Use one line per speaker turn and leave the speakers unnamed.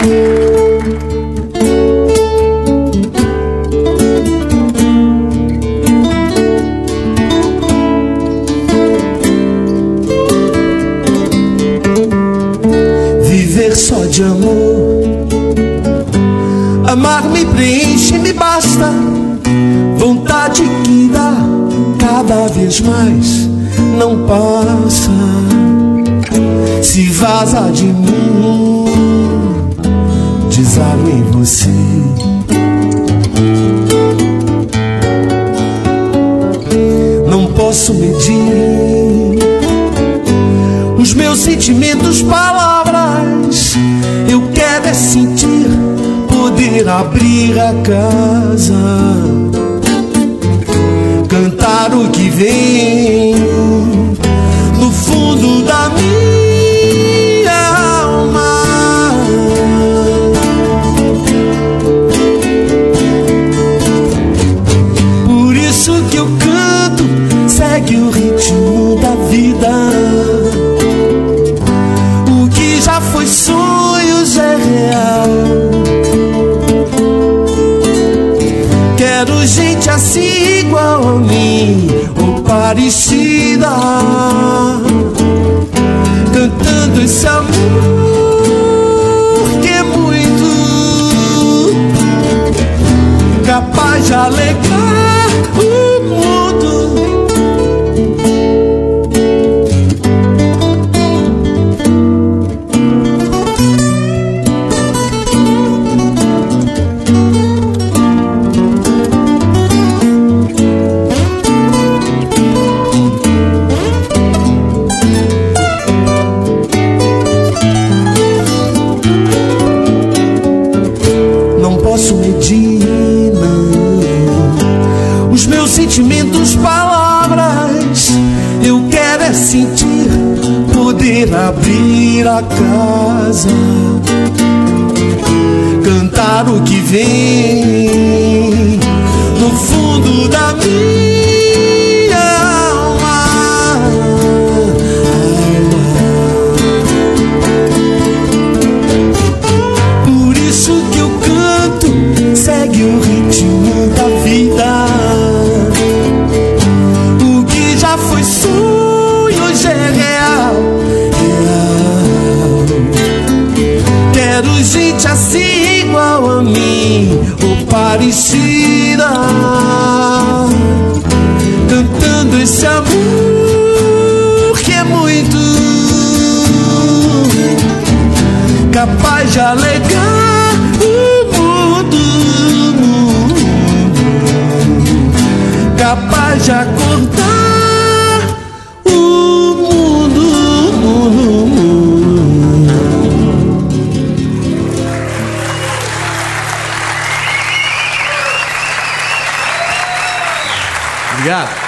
Só de amor, amar me preenche, me basta. Vontade que dá cada vez mais não passa. Se vaza de mim, deságua em você. Não posso medir os meus sentimentos, palavras. Eu quero é sentir, poder abrir a casa, cantar o que vem no fundo da minha alma. Por isso que eu canto, segue o ritmo da vida. O que já foi sonhos é real. Quero gente assim igual a mim, ou parecida, cantando esse amor que é muito capaz de alegrar o mundo. Posso medir, não, os meus sentimentos, palavras. Eu quero é sentir, poder abrir a casa, cantar o que vem no fundo da minha alma. Por isso que eu canto, segue o ritmo da vida. O que já foi sonho hoje é real, real. Quero gente assim igual a mim, ou parecida, cantando esse amor que é muito capaz de alegrar o mundo, capaz de acordar o mundo.
Obrigado.